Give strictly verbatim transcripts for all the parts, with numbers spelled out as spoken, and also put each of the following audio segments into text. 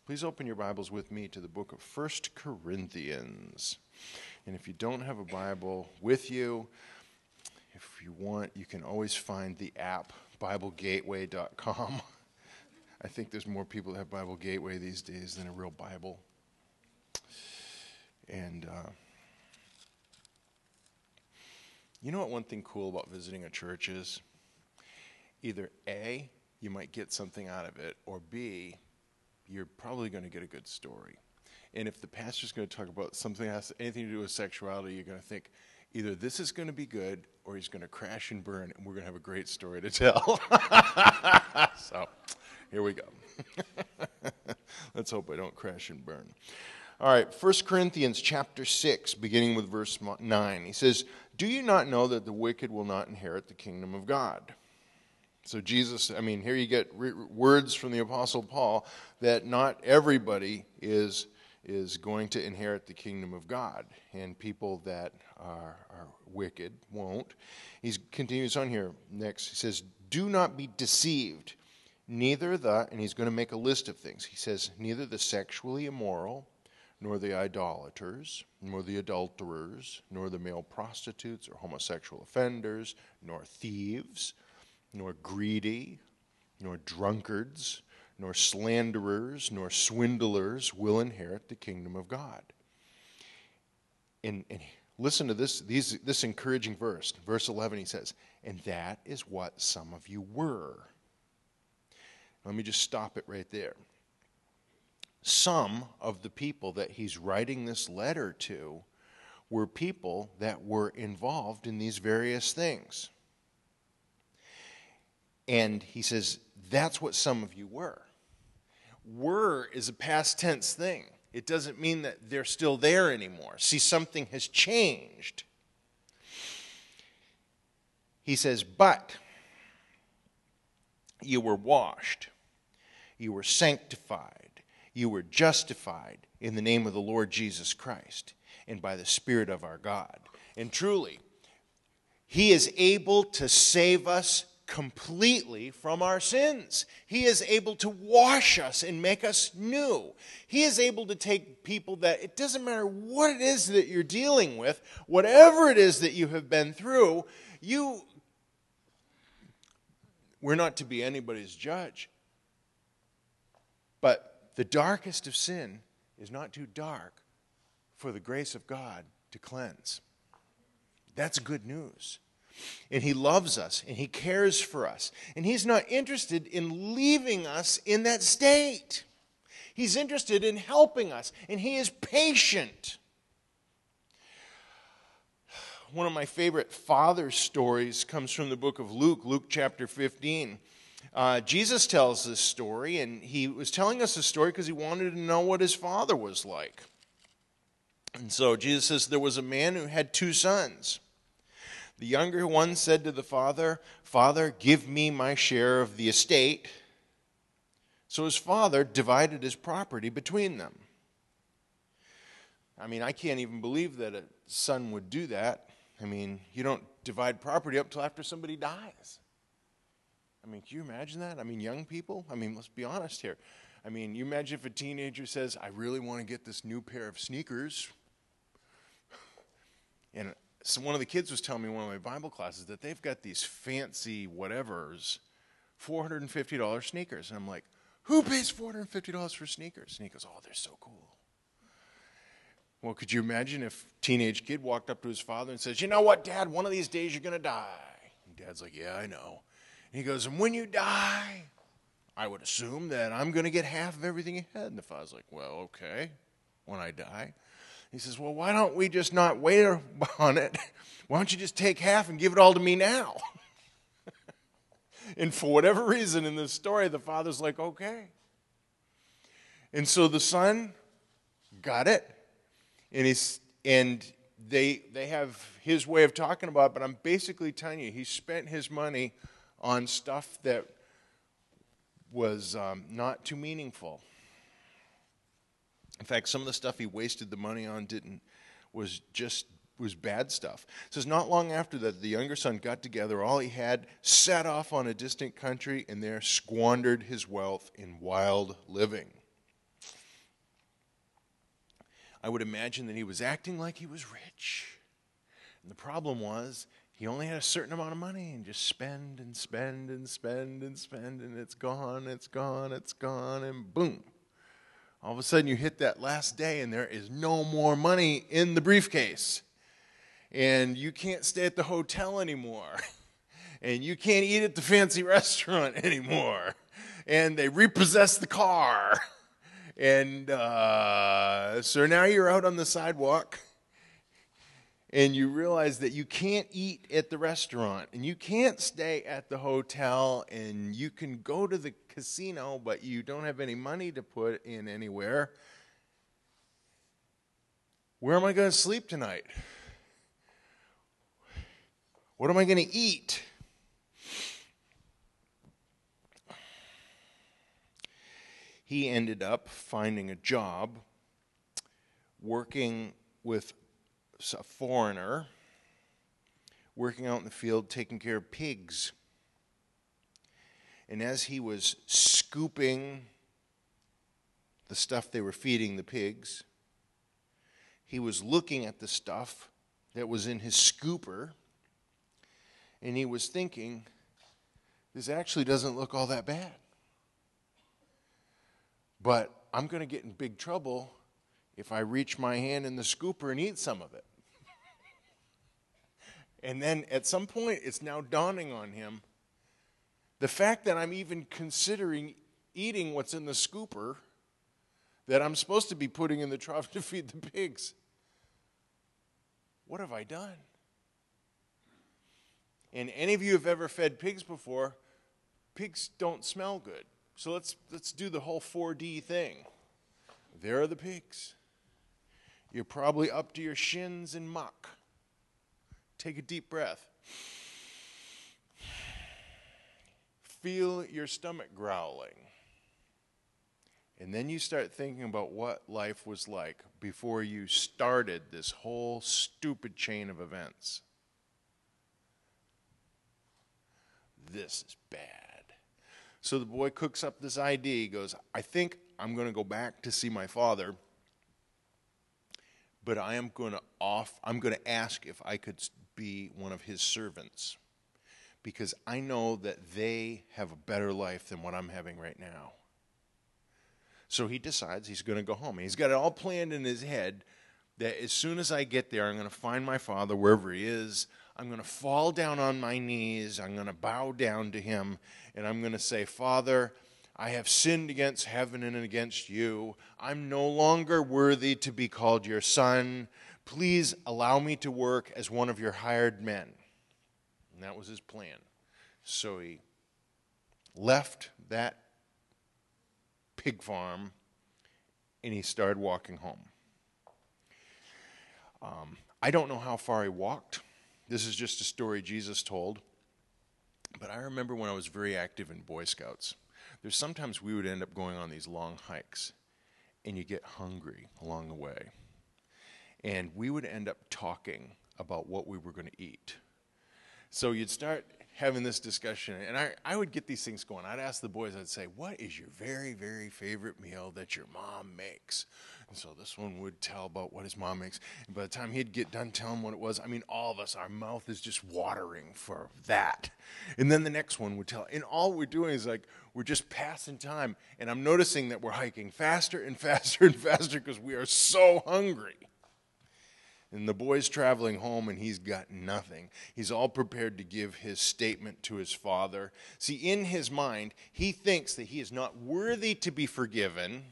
Please open your Bibles with me to the book of First Corinthians. And if you don't have a Bible with you, if you want, you can always find the app, Bible Gateway dot com. I think there's more people that have Bible Gateway these days than a real Bible. And uh, you know what one thing cool about visiting a church is? Either A, you might get something out of it, or B, you're probably going to get a good story. And if the pastor's going to talk about something that has anything to do with sexuality, you're going to think, either this is going to be good, or he's going to crash and burn, and we're going to have a great story to tell. So, here we go. Let's hope I don't crash and burn. All right, First Corinthians chapter six, beginning with verse nine. He says, "Do you not know that the wicked will not inherit the kingdom of God?" So Jesus, I mean, here you get re- words from the Apostle Paul that not everybody is is going to inherit the kingdom of God, and people that are, are wicked won't. He continues on here next. He says, "Do not be deceived, neither the," and he's going to make a list of things. He says, "neither the sexually immoral, nor the idolaters, nor the adulterers, nor the male prostitutes or homosexual offenders, nor thieves, nor greedy, nor drunkards, nor slanderers, nor swindlers will inherit the kingdom of God." And, and listen to this, these, this encouraging verse. Verse eleven, he says, "And that is what some of you were." Let me just stop it right there. Some of the people that he's writing this letter to were people that were involved in these various things. And he says, that's what some of you were. Were is a past tense thing. It doesn't mean that they're still there anymore. See, something has changed. He says, "But you were washed, you were sanctified, you were justified in the name of the Lord Jesus Christ and by the Spirit of our God." And truly, he is able to save us completely from our sins. He is able to wash us and make us new. He is able to take people that, it doesn't matter what it is that you're dealing with, whatever it is that you have been through, you, we're not to be anybody's judge. But the darkest of sin is not too dark for the grace of God to cleanse. That's good news. And he loves us, and he cares for us. And he's not interested in leaving us in that state. He's interested in helping us, and he is patient. One of my favorite father stories comes from the book of Luke, Luke chapter fifteen. Uh, Jesus tells this story, and he was telling us this story because he wanted to know what his father was like. And so Jesus says, there was a man who had two sons. The younger one said to the father, "Father, give me my share of the estate." So his father divided his property between them. I mean, I can't even believe that a son would do that. I mean, you don't divide property up till after somebody dies. I mean, can you imagine that? I mean, young people? I mean, let's be honest here. I mean, you imagine if a teenager says, "I really want to get this new pair of sneakers." And so one of the kids was telling me in one of my Bible classes that they've got these fancy whatevers, four hundred fifty dollars sneakers. And I'm like, who pays four hundred fifty dollars for sneakers? And he goes, "Oh, they're so cool." Well, could you imagine if a teenage kid walked up to his father and says, "You know what, Dad, one of these days you're going to die." And Dad's like, "Yeah, I know." And he goes, "And when you die, I would assume that I'm going to get half of everything you had." And the father's like, "Well, okay, when I die." He says, "Well, why don't we just not wait on it? Why don't you just take half and give it all to me now?" And for whatever reason in this story, the father's like, "Okay." And so the son got it. And he's and they they have his way of talking about it, but I'm basically telling you, he spent his money on stuff that was um, not too meaningful. In fact, some of the stuff he wasted the money on didn't was just was bad stuff. It says, not long after that, the younger son got together all he had, set off on a distant country, and there squandered his wealth in wild living. I would imagine that he was acting like he was rich. And the problem was, he only had a certain amount of money and just spend and spend and spend and spend, and it's gone, it's gone, it's gone, and boom. All of a sudden you hit that last day and there is no more money in the briefcase. And you can't stay at the hotel anymore. And you can't eat at the fancy restaurant anymore. And they repossess the car. And uh, so now you're out on the sidewalk. And you realize that you can't eat at the restaurant, and you can't stay at the hotel, and you can go to the casino, but you don't have any money to put in anywhere. Where am I going to sleep tonight? What am I going to eat? He ended up finding a job working with a foreigner, working out in the field, taking care of pigs. And as he was scooping the stuff they were feeding the pigs, he was looking at the stuff that was in his scooper, and he was thinking, this actually doesn't look all that bad. But I'm going to get in big trouble if I reach my hand in the scooper and eat some of it. And then at some point, it's now dawning on him, the fact that I'm even considering eating what's in the scooper that I'm supposed to be putting in the trough to feed the pigs. What have I done? And any of you have ever fed pigs before, pigs don't smell good. So let's let's do the whole four D thing. There are the pigs. You're probably up to your shins in muck. Take a deep breath. Feel your stomach growling. And then you start thinking about what life was like before you started this whole stupid chain of events. This is bad. So the boy cooks up this idea. He goes, I think I'm going to go back to see my father, but I am going to off I'm going to ask if I could be one of his servants, because I know that they have a better life than what I'm having right now. So he decides he's going to go home. He's got it all planned in his head that as soon as I get there, I'm going to find my father wherever he is. I'm going to fall down on my knees. I'm going to bow down to him, and I'm going to say, Father, I have sinned against heaven and against you. I'm no longer worthy to be called your son. Please allow me to work as one of your hired men. And that was his plan. So he left that pig farm, and he started walking home. Um, I don't know how far he walked. This is just a story Jesus told. But I remember when I was very active in Boy Scouts, there's sometimes we would end up going on these long hikes, and you get hungry along the way. And we would end up talking about what we were going to eat. So you'd start having this discussion, and I, I would get these things going. I'd ask the boys, I'd say, what is your very, very favorite meal that your mom makes? And so this one would tell about what his mom makes. And by the time he'd get done telling what it was, I mean, all of us, our mouth is just watering for that. And then the next one would tell. And all we're doing is like, we're just passing time. And I'm noticing that we're hiking faster and faster and faster because we are so hungry. And the boy's traveling home, and he's got nothing. He's all prepared to give his statement to his father. See, in his mind, he thinks that he is not worthy to be forgiven.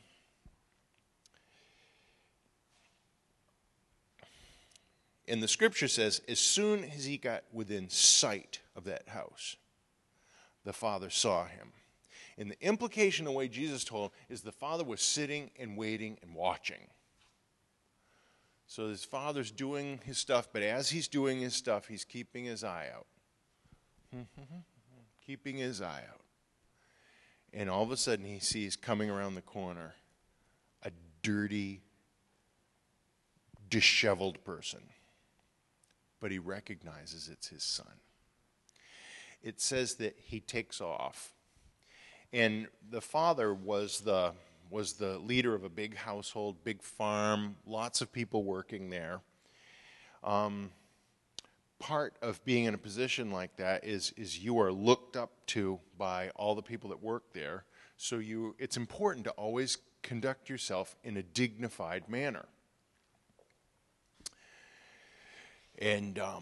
And the scripture says, as soon as he got within sight of that house, the father saw him. And the implication, the way Jesus told him, is the father was sitting and waiting and watching. So his father's doing his stuff, but as he's doing his stuff, he's keeping his eye out. Keeping his eye out. And all of a sudden he sees coming around the corner a dirty, disheveled person. But he recognizes it's his son. It says that he takes off. And the father was the was the leader of a big household, big farm, lots of people working there. Um, part of being in a position like that is, is you are looked up to by all the people that work there. So you, it's important to always conduct yourself in a dignified manner. And um,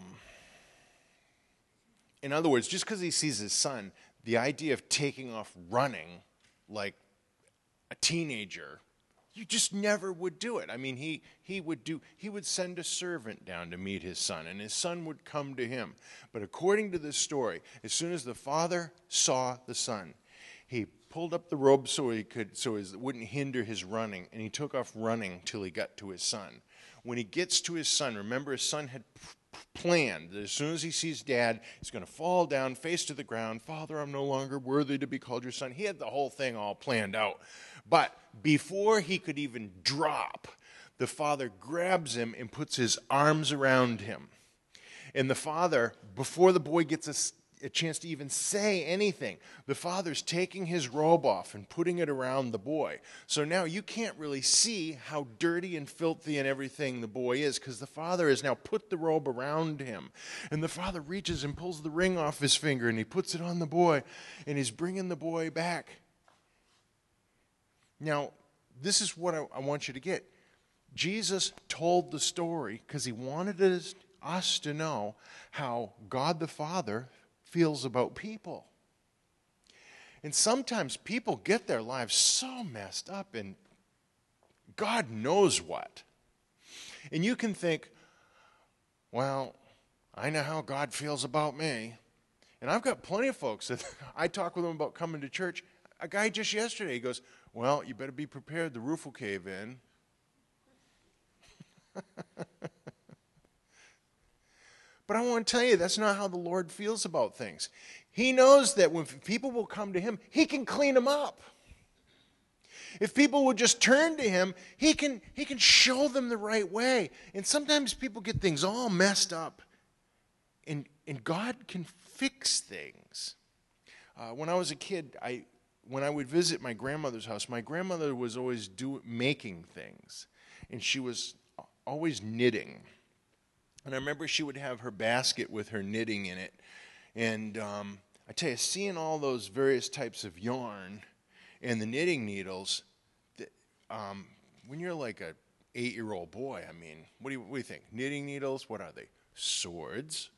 in other words, just because he sees his son, the idea of taking off running like a teenager, you just never would do it. I mean, he, he would do, he would send a servant down to meet his son, and his son would come to him. But according to this story, as soon as the father saw the son, he pulled up the robe so he could, so it wouldn't hinder his running, and he took off running till he got to his son. When he gets to his son, remember his son had planned that as soon as he sees dad, he's going to fall down, face to the ground. Father, I'm no longer worthy to be called your son. He had the whole thing all planned out. But before he could even drop, the father grabs him and puts his arms around him. And the father, before the boy gets a, a chance to even say anything, the father's taking his robe off and putting it around the boy. So now you can't really see how dirty and filthy and everything the boy is, because the father has now put the robe around him. And the father reaches and pulls the ring off his finger, and he puts it on the boy, and he's bringing the boy back. Now, this is what I, I want you to get. Jesus told the story because he wanted us, us to know how God the Father feels about people. And sometimes people get their lives so messed up, and God knows what. And you can think, well, I know how God feels about me. And I've got plenty of folks that I talk with them about coming to church. A guy just yesterday, he goes, well, you better be prepared, the roof will cave in. But I want to tell you, that's not how the Lord feels about things. He knows that when people will come to him, he can clean them up. If people would just turn to him, he can, he can show them the right way. And sometimes people get things all messed up, and, and God can fix things. Uh, when I was a kid, I... When I would visit my grandmother's house, my grandmother was always do, making things, and she was always knitting. And I remember she would have her basket with her knitting in it. And um, I tell you, seeing all those various types of yarn and the knitting needles, the, um, when you're like an eight-year-old boy, I mean, what do you, what do you think? Knitting needles, what are they? Swords.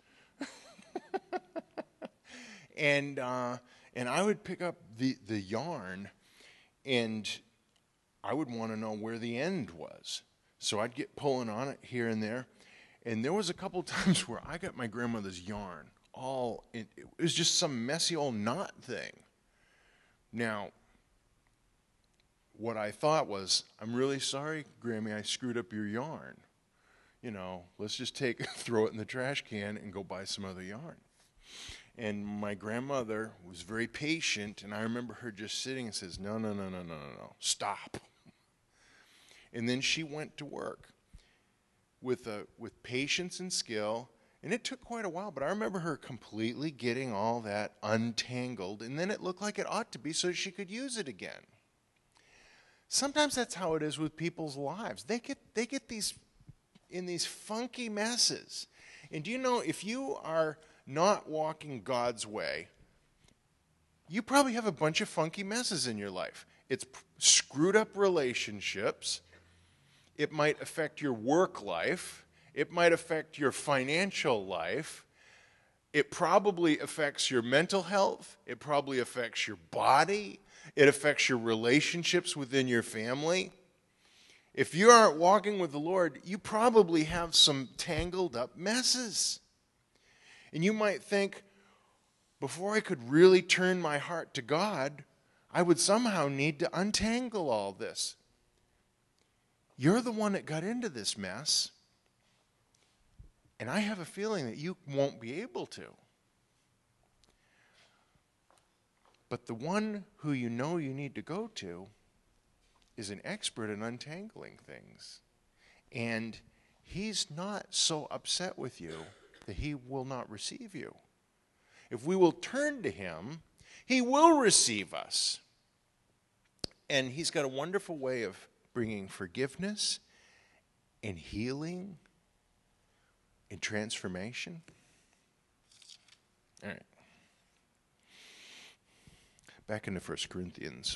and... Uh, And I would pick up the, the yarn, and I would want to know where the end was. So I'd get pulling on it here and there. And there was a couple times where I got my grandmother's yarn all, in, it was just some messy old knot thing. Now, what I thought was, I'm really sorry, Grammy, I screwed up your yarn. You know, let's just take, throw it in the trash can and go buy some other yarn. And my grandmother was very patient, and I remember her just sitting and says, no, no, no, no, no, no, no, stop. And then she went to work with, a, with patience and skill, and it took quite a while, but I remember her completely getting all that untangled, and then it looked like it ought to be so she could use it again. Sometimes that's how it is with people's lives. They get, they get these, in these funky messes. And do you know, if you are not walking God's way, you probably have a bunch of funky messes in your life. It's screwed up relationships. It might affect your work life. It might affect your financial life. It probably affects your mental health. It probably affects your body. It affects your relationships within your family. If you aren't walking with the Lord, you probably have some tangled up messes. And you might think, before I could really turn my heart to God, I would somehow need to untangle all this. You're the one that got into this mess, and I have a feeling that you won't be able to. But the one who you know you need to go to is an expert in untangling things. And he's not so upset with you that he will not receive you. If we will turn to him, he will receive us. And he's got a wonderful way of bringing forgiveness and healing and transformation. All right. Back into First Corinthians.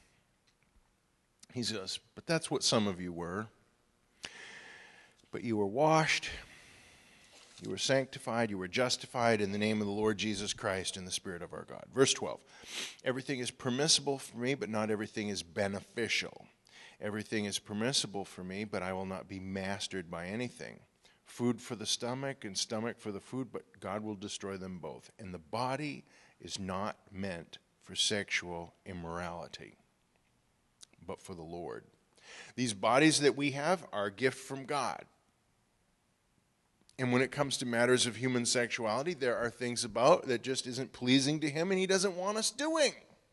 He says, but that's what some of you were. But you were washed, you were sanctified, you were justified in the name of the Lord Jesus Christ and the Spirit of our God. Verse twelve, everything is permissible for me, but not everything is beneficial. Everything is permissible for me, but I will not be mastered by anything. Food for the stomach and stomach for the food, but God will destroy them both. And the body is not meant for sexual immorality, but for the Lord. These bodies that we have are a gift from God. And when it comes to matters of human sexuality, there are things about that just isn't pleasing to him and he doesn't want us doing.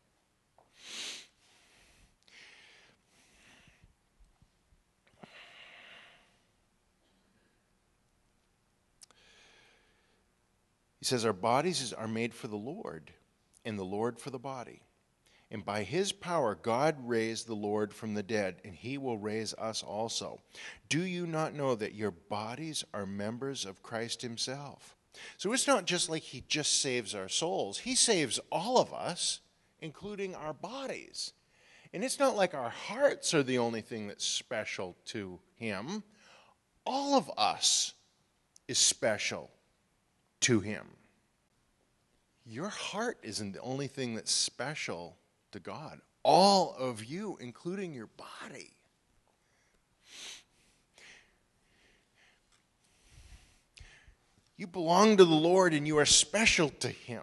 He says our bodies are made for the Lord, and the Lord for the body. And by his power God raised the Lord from the dead, and he will raise us also. Do you not know that your bodies are members of Christ himself? So it's not just like he just saves our souls. He saves all of us, including our bodies. And it's not like our hearts are the only thing that's special to him. All of us is special to him. Your heart isn't the only thing that's special to God. All of you, including your body. You belong to the Lord and you are special to him.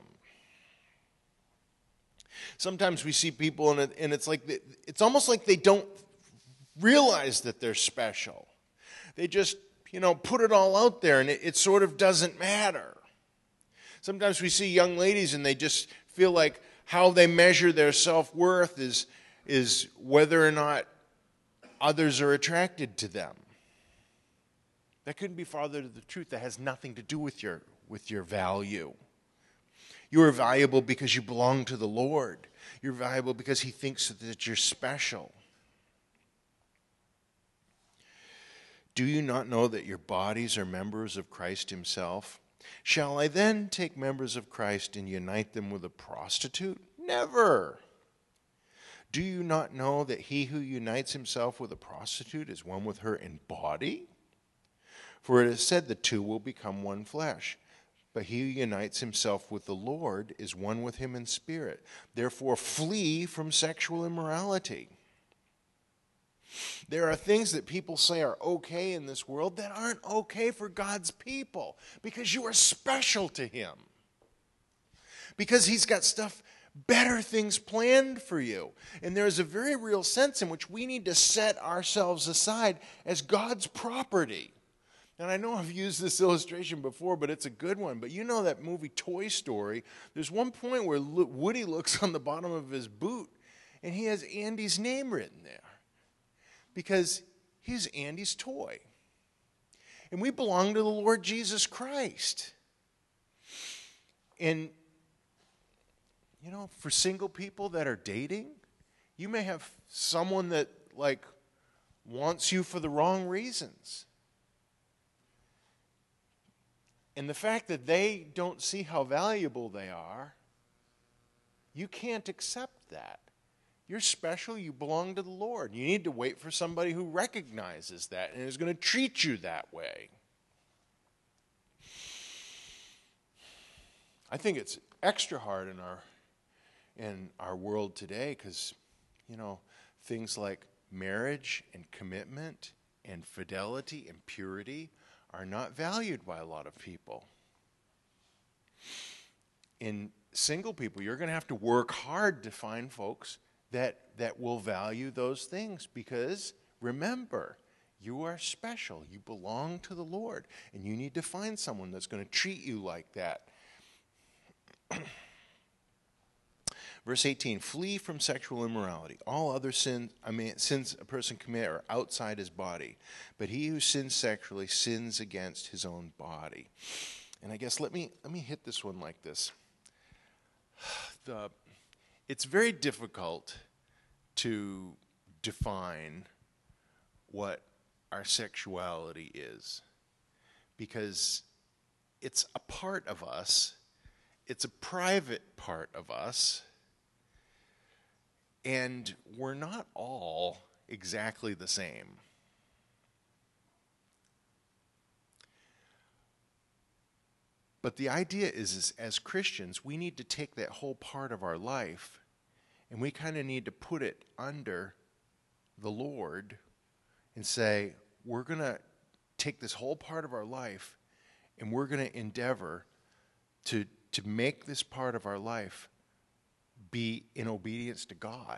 Sometimes we see people and, it, and it's like they, it's almost like they don't realize that they're special. They just, you know, put it all out there and it, it sort of doesn't matter. Sometimes we see young ladies and they just feel like how they measure their self-worth is, is whether or not others are attracted to them. That couldn't be farther to the truth. That has nothing to do with your, with your value. You are valuable because you belong to the Lord. You're valuable because he thinks that you're special. Do you not know that your bodies are members of Christ himself? Shall I then take members of Christ and unite them with a prostitute? Never. Do you not know that he who unites himself with a prostitute is one with her in body? For it is said the two will become one flesh. But he who unites himself with the Lord is one with him in spirit. Therefore flee from sexual immorality. There are things that people say are okay in this world that aren't okay for God's people because you are special to him. Because he's got stuff, better things planned for you. And there is a very real sense in which we need to set ourselves aside as God's property. And I know I've used this illustration before, but it's a good one. But you know that movie Toy Story? There's one point where Woody looks on the bottom of his boot and he has Andy's name written there. Because he's Andy's toy. And we belong to the Lord Jesus Christ. And, you know, for single people that are dating, you may have someone that, like, wants you for the wrong reasons. And the fact that they don't see how valuable they are, you can't accept that. You're special. You belong to the Lord. You need to wait for somebody who recognizes that and is going to treat you that way. I think it's extra hard in our in our world today because, you know, things like marriage and commitment and fidelity and purity are not valued by a lot of people. In single people, you're going to have to work hard to find folks that that will value those things because, remember, you are special. You belong to the Lord, and you need to find someone that's going to treat you like that. Verse eighteen, flee from sexual immorality. All other sins, I mean, sins a person commits are outside his body, but he who sins sexually sins against his own body. And I guess let me let me hit this one like this. The It's very difficult to define what our sexuality is, because it's a part of us, it's a private part of us, and we're not all exactly the same. But the idea is, is as Christians, we need to take that whole part of our life and we kind of need to put it under the Lord and say, we're going to take this whole part of our life and we're going to endeavor to, to make this part of our life be in obedience to God.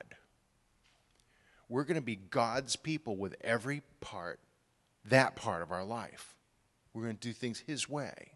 We're going to be God's people with every part, that part of our life. We're going to do things His way.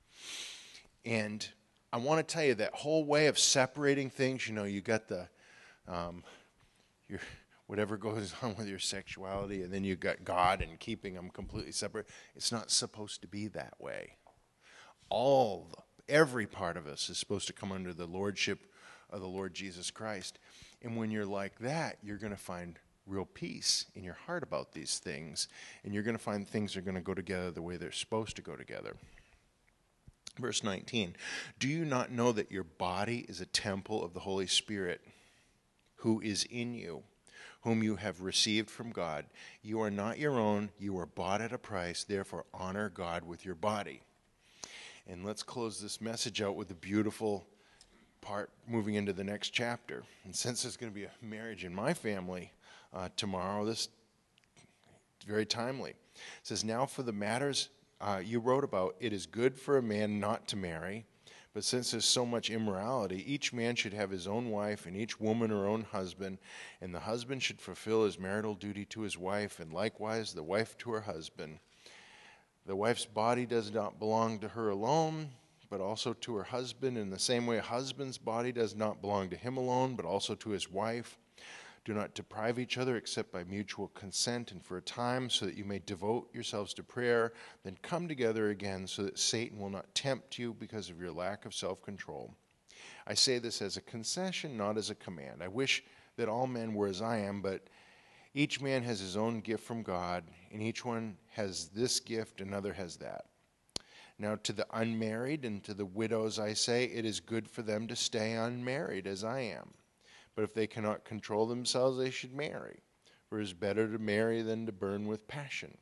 And I want to tell you that whole way of separating things, you know, you got the, um, your, whatever goes on with your sexuality, and then you got God and keeping them completely separate. It's not supposed to be that way. All, the, every part of us is supposed to come under the lordship of the Lord Jesus Christ. And when you're like that, you're going to find real peace in your heart about these things. And you're going to find things are going to go together the way they're supposed to go together. Verse nineteen, do you not know that your body is a temple of the Holy Spirit who is in you, whom you have received from God? You are not your own, you are bought at a price, therefore honor God with your body. And let's close this message out with a beautiful part moving into the next chapter. And since there's going to be a marriage in my family uh, tomorrow, this is very timely. It says, now for the matters Uh, you wrote about, it is good for a man not to marry, but since there's so much immorality, each man should have his own wife and each woman her own husband, and the husband should fulfill his marital duty to his wife, and likewise the wife to her husband. The wife's body does not belong to her alone, but also to her husband. In the same way, a husband's body does not belong to him alone, but also to his wife. Do not deprive each other except by mutual consent and for a time, so that you may devote yourselves to prayer. Then come together again, so that Satan will not tempt you because of your lack of self-control. I say this as a concession, not as a command. I wish that all men were as I am, but each man has his own gift from God, and each one has this gift, another has that. Now to the unmarried and to the widows I say, it is good for them to stay unmarried as I am. But if they cannot control themselves, they should marry. For it is better to marry than to burn with passion.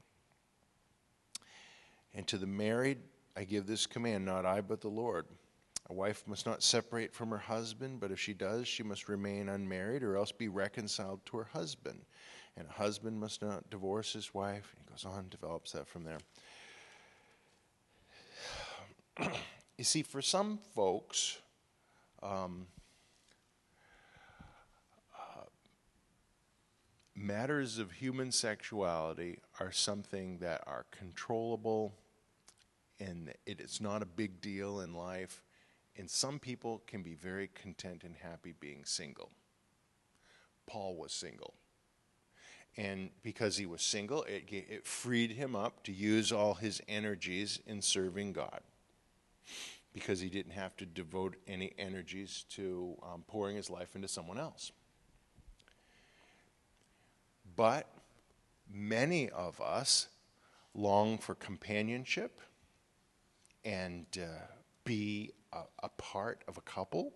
And to the married, I give this command, not I, but the Lord. A wife must not separate from her husband, but if she does, she must remain unmarried or else be reconciled to her husband. And a husband must not divorce his wife. He goes on, develops that from there. You see, for some folks, um, matters of human sexuality are something that are controllable, and it is not a big deal in life. And some people can be very content and happy being single. Paul was single. And because he was single, it, it freed him up to use all his energies in serving God, because he didn't have to devote any energies to um, pouring his life into someone else. But many of us long for companionship and uh, be a, a part of a couple.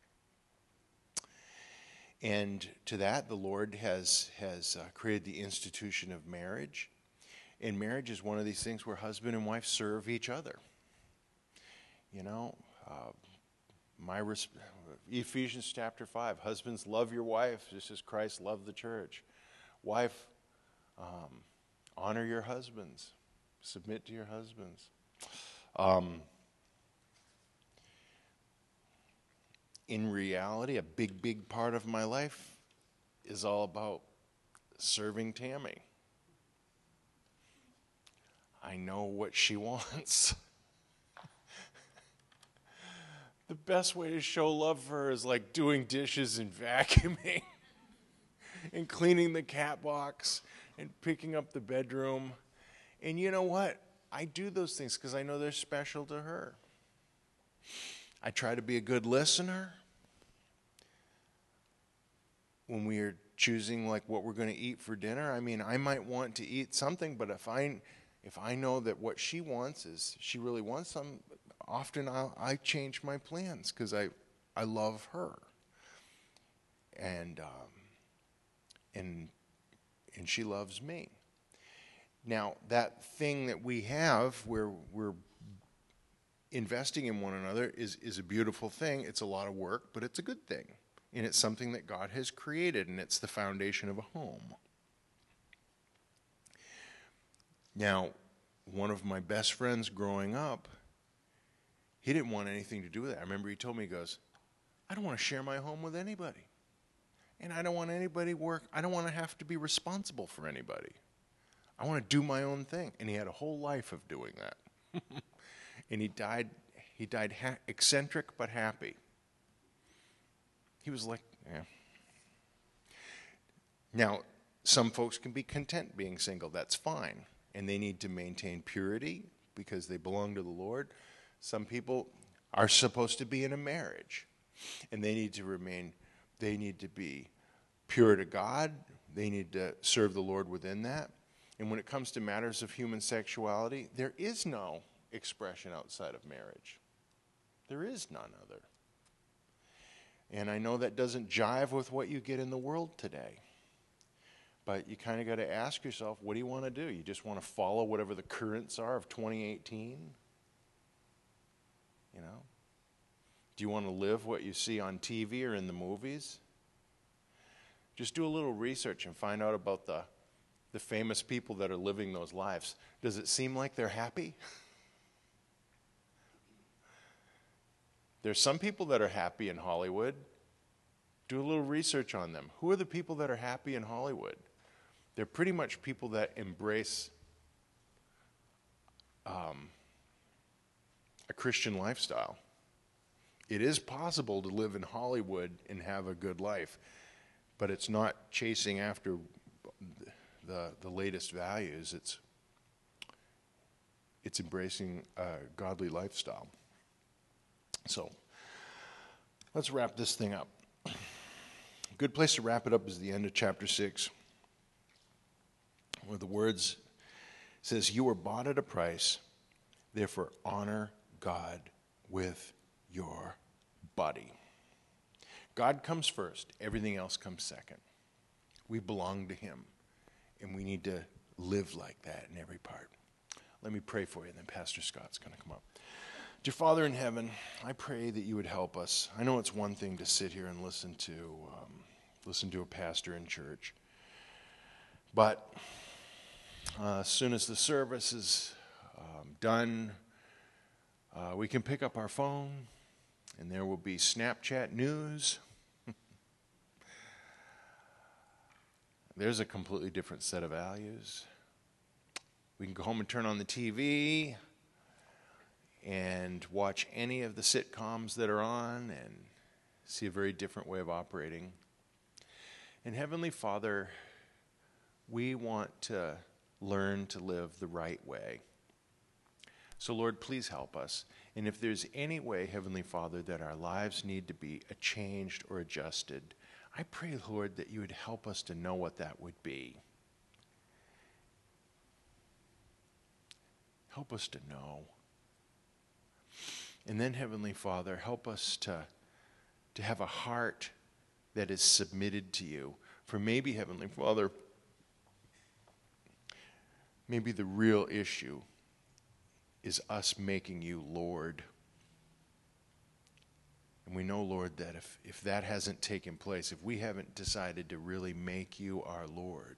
And to that, the Lord has, has uh, created the institution of marriage. And marriage is one of these things where husband and wife serve each other. You know, uh, my res- Ephesians chapter five, husbands, love your wife just as Christ loved the church. Wife, um, honor your husbands. Submit to your husbands. Um, in reality, a big, big part of my life is all about serving Tammy. I know what she wants. The best way to show love for her is like doing dishes and vacuuming. And cleaning the cat box and picking up the bedroom. And you know what? I do those things because I know they're special to her. I try to be a good listener. When we are choosing like what we're going to eat for dinner. I mean, I might want to eat something, but if I if I know that what she wants is she really wants some, often I'll, I change my plans because I I love her, and um, and and she loves me. Now, that thing that we have where we're investing in one another is, is a beautiful thing. It's a lot of work, but it's a good thing. And it's something that God has created, and it's the foundation of a home. Now, one of my best friends growing up, he didn't want anything to do with that. I remember he told me, he goes, I don't want to share my home with anybody. And I don't want anybody work, I don't want to have to be responsible for anybody. I want to do my own thing. And he had a whole life of doing that. And he died, he died ha- eccentric but happy. He was like, yeah. Now, some folks can be content being single. That's fine. And they need to maintain purity because they belong to the Lord. Some people are supposed to be in a marriage. And they need to remain, they need to be pure to God. They need to serve the Lord within that. And when it comes to matters of human sexuality, there is no expression outside of marriage. There is none other. And I know that doesn't jive with what you get in the world today. But you kind of got to ask yourself, what do you want to do? You just want to follow whatever the currents are of twenty eighteen? You know? Do you want to live what you see on T V or in the movies? Just do a little research and find out about the the famous people that are living those lives. Does it seem like they're happy? There's some people that are happy in Hollywood. Do a little research on them. Who are the people that are happy in Hollywood? They're pretty much people that embrace um, a Christian lifestyle. It is possible to live in Hollywood and have a good life, but it's not chasing after the the latest values. It's it's embracing a godly lifestyle. So let's wrap this thing up. A good place to wrap it up is the end of chapter six, where the words says, "You were bought at a price, therefore honor God with your body." God comes first. Everything else comes second. We belong to him. And we need to live like that in every part. Let me pray for you, and then Pastor Scott's going to come up. Dear Father in heaven, I pray that you would help us. I know it's one thing to sit here and listen to um, listen to a pastor in church. But uh, as soon as the service is um, done, uh, we can pick up our phone, and there will be Snapchat news. There's a completely different set of values. We can go home and turn on the T V and watch any of the sitcoms that are on and see a very different way of operating. And Heavenly Father, we want to learn to live the right way. So Lord, please help us. And if there's any way, Heavenly Father, that our lives need to be changed or adjusted, I pray, Lord, that you would help us to know what that would be. Help us to know. And then, Heavenly Father, help us to, to have a heart that is submitted to you. For maybe, Heavenly Father, maybe the real issue is us making you Lord. And we know, Lord, that if, if that hasn't taken place, if we haven't decided to really make you our Lord,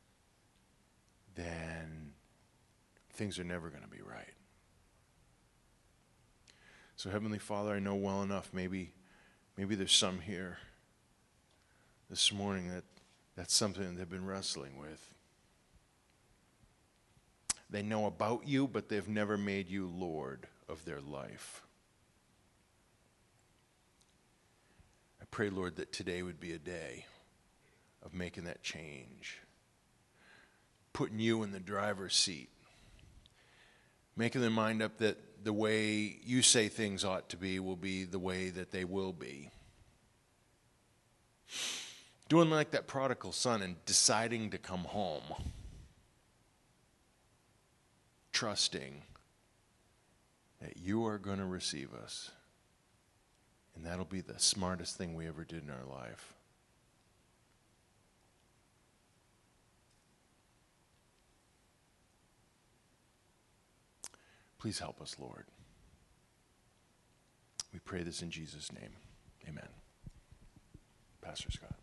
then things are never going to be right. So, Heavenly Father, I know well enough, maybe maybe there's some here this morning that that's something that they've been wrestling with. They know about you, but they've never made you Lord of their life. I pray, Lord, that today would be a day of making that change, putting you in the driver's seat, making their mind up that the way you say things ought to be will be the way that they will be. Doing like that prodigal son and deciding to come home. Trusting that you are going to receive us. And that'll be the smartest thing we ever did in our life. Please help us, Lord. We pray this in Jesus' name. Amen. Pastor Scott.